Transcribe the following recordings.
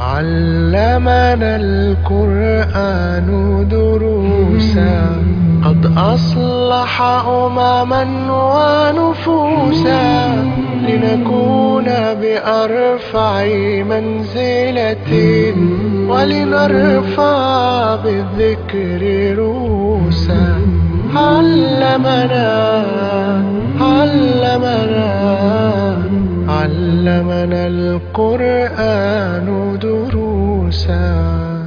علمنا القرآن دروسا قد أصلح أمما ونفوسا لنكون بأرفع منزلة ولنرفع بالذكر روسا. علمنا القرآن دروسا.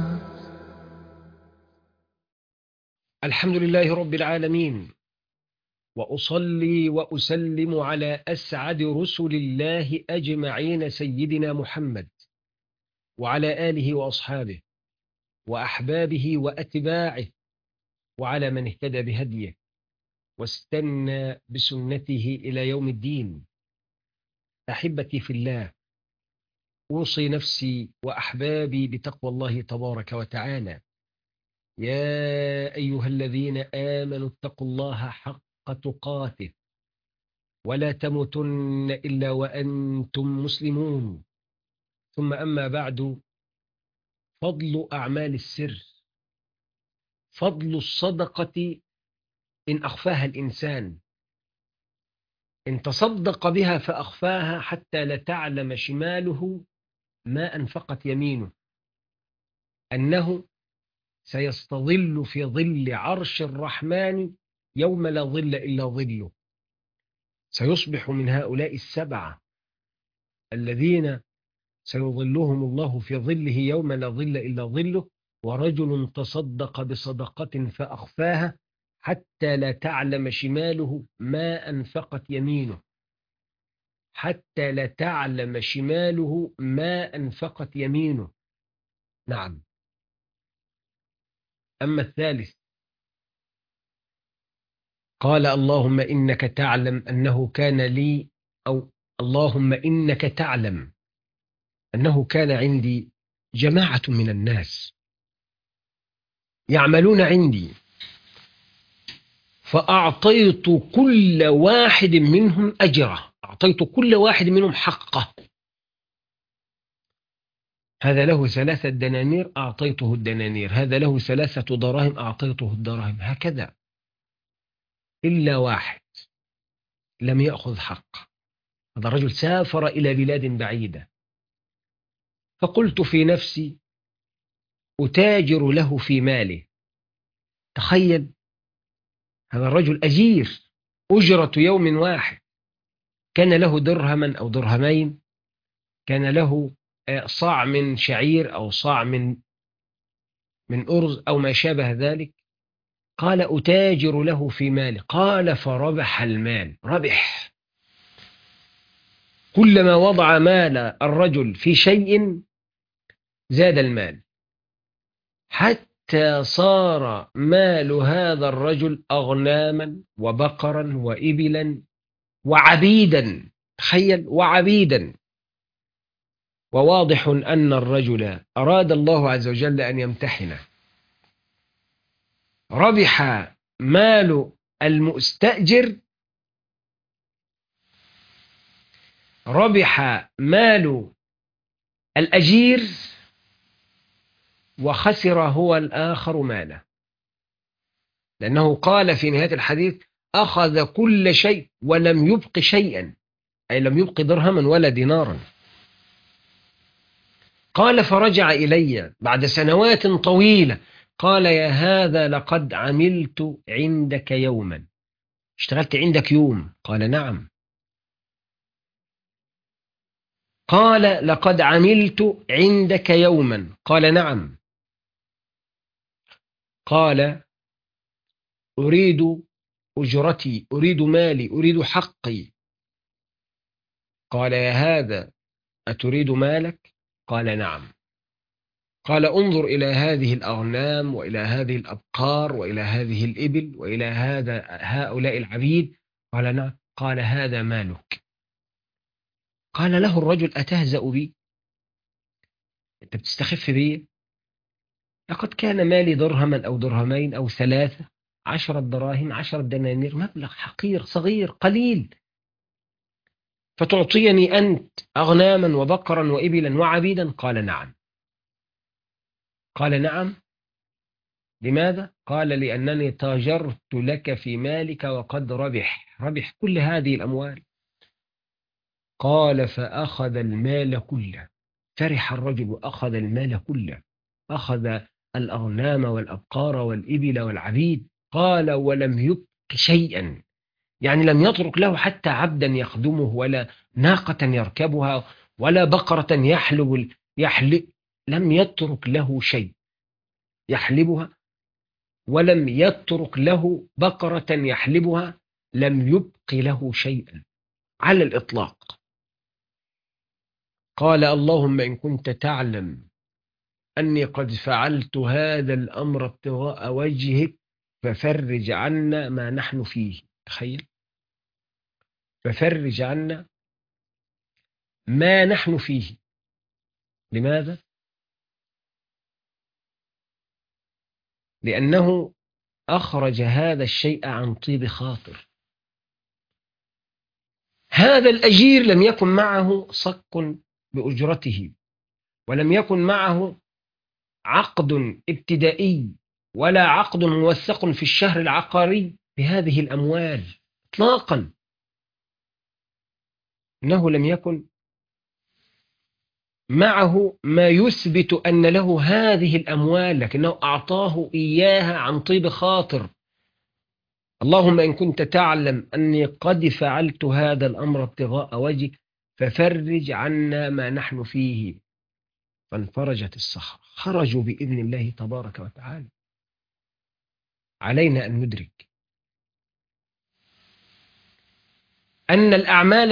الحمد لله رب العالمين، وأصلي وأسلم على أسعد رسل الله أجمعين سيدنا محمد وعلى آله وأصحابه وأحبابه وأتباعه وعلى من اهتدى بهديه واستنى بسنته إلى يوم الدين. أحبتي في الله، أوصي نفسي وأحبابي بتقوى الله تبارك وتعالى. يا أيها الذين آمنوا اتقوا الله حق تقاته ولا تموتن إلا وأنتم مسلمون. ثم أما بعد، فضل أعمال السر، فضل الصدقة إن أخفاها الإنسان، إن تصدق بها فأخفاها حتى لا تعلم شماله ما أنفقت يمينه، أنه سيستظل في ظل عرش الرحمن يوم لا ظل إلا ظله. سيصبح من هؤلاء السبعة الذين سيظلهم الله في ظله يوم لا ظل إلا ظله: ورجل تصدق بصدقة فأخفاها حتى لا تعلم شماله ما أنفقت يمينه، حتى لا تعلم شماله ما أنفقت يمينه. نعم. أما الثالث، قال: اللهم إنك تعلم أنه كان لي، أو اللهم إنك تعلم أنه كان عندي جماعة من الناس يعملون عندي، فأعطيت كل واحد منهم أجره، أعطيت كل واحد منهم حقه. هذا له 3 دنانير أعطيته الدنانير، هذا له 3 دراهم أعطيته الدراهم، هكذا. إلا واحد لم يأخذ حق. هذا الرجل سافر إلى بلاد بعيدة، فقلت في نفسي: أتاجر له في ماله. تخيل، هذا الرجل أجير، أجرة يوم واحد، كان له درهما أو درهمين، كان له صاع من شعير أو صاع من أرز أو ما شابه ذلك. قال: أتاجر له في ماله. قال: فربح المال، ربح. كلما وضع مال الرجل في شيء زاد المال، حتى صار مال هذا الرجل أغناما وبقرا وإبلا وعبيدا. تخيل، وعبيدا. وواضح أن الرجل أراد الله عز وجل أن يمتحنه. ربح مال المستأجر، ربح مال الأجير، وخسر هو الآخر ماله، لأنه قال في نهاية الحديث: أخذ كل شيء ولم يبق شيئا، أي لم يبق درهما ولا دينارا. قال: فرجع إلي بعد سنوات طويلة، قال: يا هذا لقد عملت عندك يوما. اشتغلت عندك يوم؟ قال: نعم. قال: لقد عملت عندك يوما؟ قال: نعم. قال: أريد أجرتي، أريد مالي، أريد حقي. قال: يا هذا أتريد مالك؟ قال: نعم. قال: انظر إلى هذه الأغنام وإلى هذه الأبقار وإلى هذه الإبل وإلى هؤلاء العبيد. قال: نعم. قال: هذا مالك. قال له الرجل: أتهزأ بي؟ أنت بتستخف بي؟ لقد كان مالي درهما أو درهمين أو 3، 10 دراهم، 10 دنانير، مبلغ حقير صغير قليل، فتعطيني أنت أغناما وبقرا وإبلا وعبيدا؟ قال: نعم. قال نعم. لماذا؟ قال لأنني تاجرت لك في مالك وقد ربح كل هذه الأموال. قال فأخذ المال كله. فرح الرجل وأخذ المال كله، أخذ الأغنام والأبقار والإبل والعبيد. قال ولم يبق شيئا، يعني لم يترك له حتى عبدا يخدمه، ولا ناقة يركبها، ولا بقرة يحلب. لم يترك له شيء يحلبها، ولم يترك له بقرة يحلبها. لم يبق له شيئا على الإطلاق. قال اللهم إن كنت تعلم أني قد فعلت هذا الأمر ابتغاء وجهك ففرج عنا ما نحن فيه. تخيل، ففرج عنا ما نحن فيه. لماذا؟ لأنه أخرج هذا الشيء عن طيب خاطر. هذا الأجير لم يكن معه صك بأجرته، ولم يكن معه عقد ابتدائي، ولا عقد موثق في الشهر العقاري بهذه الأموال إطلاقا. إنه لم يكن معه ما يثبت أن له هذه الأموال، لكنه أعطاه إياها عن طيب خاطر. اللهم إن كنت تعلم أني قد فعلت هذا الأمر ابتغاء وجهك ففرج عنا ما نحن فيه. فانفرجت الصخرة، خرجوا بإذن الله تبارك وتعالى. علينا أن ندرك أن الأعمال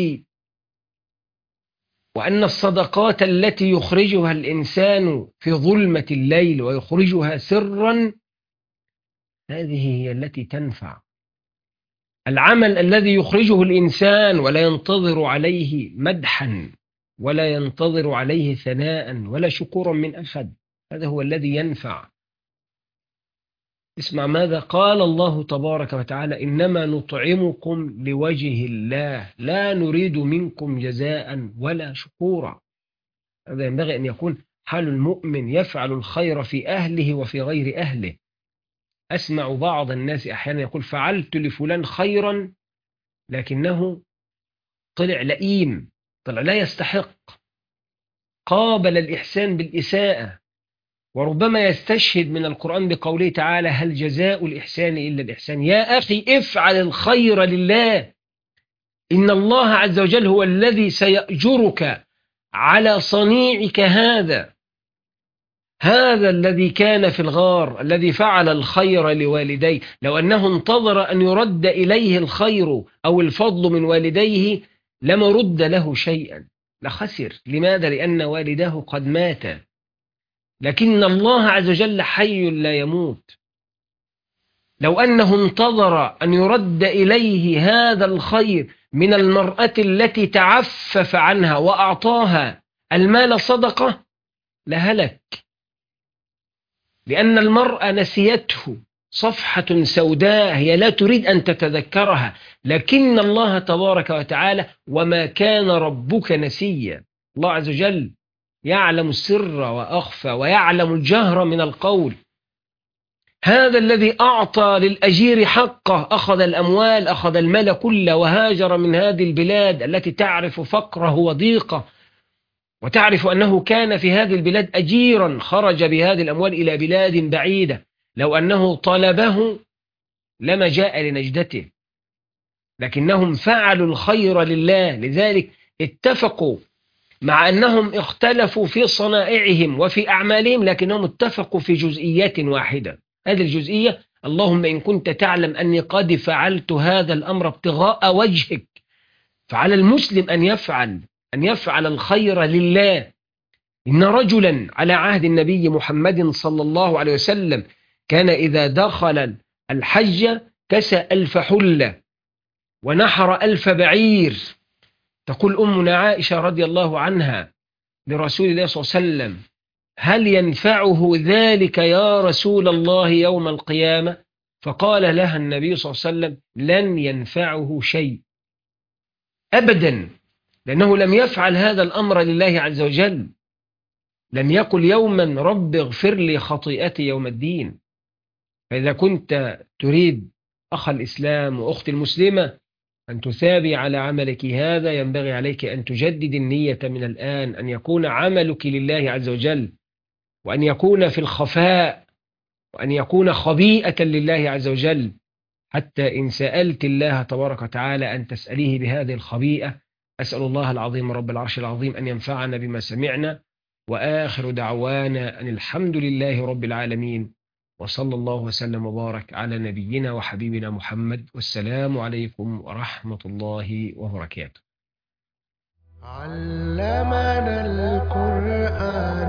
وأن الصدقات التي يخرجها الإنسان في ظلمة الليل ويخرجها سرا، هذه هي التي تنفع. العمل الذي يخرجه الإنسان ولا ينتظر عليه مدحا، ولا ينتظر عليه ثناء ولا شكورا من أحد، هذا هو الذي ينفع. اسمع ماذا قال الله تبارك وتعالى: إنما نطعمكم لوجه الله لا نريد منكم جزاء ولا شكورا. هذا ينبغي أن يكون حال المؤمن، يفعل الخير في أهله وفي غير أهله. أسمع بعض الناس أحيانا يقول فعلت لفلان خيرا لكنه طلع لئيم، طلع لا يستحق، قابل الإحسان بالإساءة. وربما يستشهد من القرآن بقوله تعالى: هل جزاء الإحسان إلا الإحسان. يا أخي افعل الخير لله، إن الله عز وجل هو الذي سيأجرك على صنيعك هذا. هذا الذي كان في الغار، الذي فعل الخير لوالديه، لو أنه انتظر أن يرد إليه الخير أو الفضل من والديه لما رد له شيئا، لخسر. لماذا؟ لأن والداه قد مات، لكن الله عز وجل حي لا يموت. لو أنه انتظر أن يرد إليه هذا الخير من المرأة التي تعفف عنها وأعطاها المال صدقة لهلك، لأن المرأة نسيته صفحة سوداء هي لا تريد أن تتذكرها. لكن الله تبارك وتعالى وما كان ربك نسيا. الله عز وجل يعلم السر وأخفى ويعلم الجهر من القول. هذا الذي أعطى للأجير حقه، أخذ الأموال، أخذ المال كله، وهاجر من هذه البلاد التي تعرف فقره وضيقه، وتعرف أنه كان في هذه البلاد أجيرا، خرج بهذه الأموال إلى بلاد بعيدة. لو أنه طلبه لما جاء لنجدته، لكنهم فعلوا الخير لله. لذلك اتفقوا، مع أنهم اختلفوا في صنائعهم وفي أعمالهم، لكنهم اتفقوا في جزئيات واحدة. هذه الجزئية: اللهم إن كنت تعلم أني قد فعلت هذا الأمر ابتغاء وجهك. فعلى المسلم أن يفعل الخير لله. إن رجلا على عهد النبي محمد صلى الله عليه وسلم كان إذا دخل الحج كسى 1000 حلة ونحر 1000 بعير. تقول أمنا عائشة رضي الله عنها لرسول الله صلى الله عليه وسلم: هل ينفعه ذلك يا رسول الله يوم القيامة؟ فقال لها النبي صلى الله عليه وسلم: لن ينفعه شيء أبدا، لأنه لم يفعل هذا الأمر لله عز وجل. لم يقل يوما رب اغفر لي خطيئتي يوم الدين. فإذا كنت تريد أخ الإسلام وأخت المسلمة أن تثابي على عملك هذا، ينبغي عليك أن تجدد النية من الآن، أن يكون عملك لله عز وجل، وأن يكون في الخفاء، وأن يكون خبيئة لله عز وجل، حتى إن سألت الله تبارك وتعالى أن تسأليه بهذه الخبيئة. أسأل الله العظيم رب العرش العظيم أن ينفعنا بما سمعنا، وآخر دعوانا أن الحمد لله رب العالمين، وصلى الله وسلم وبارك على نبينا وحبيبنا محمد، والسلام عليكم ورحمة الله وبركاته. علمنا القرآن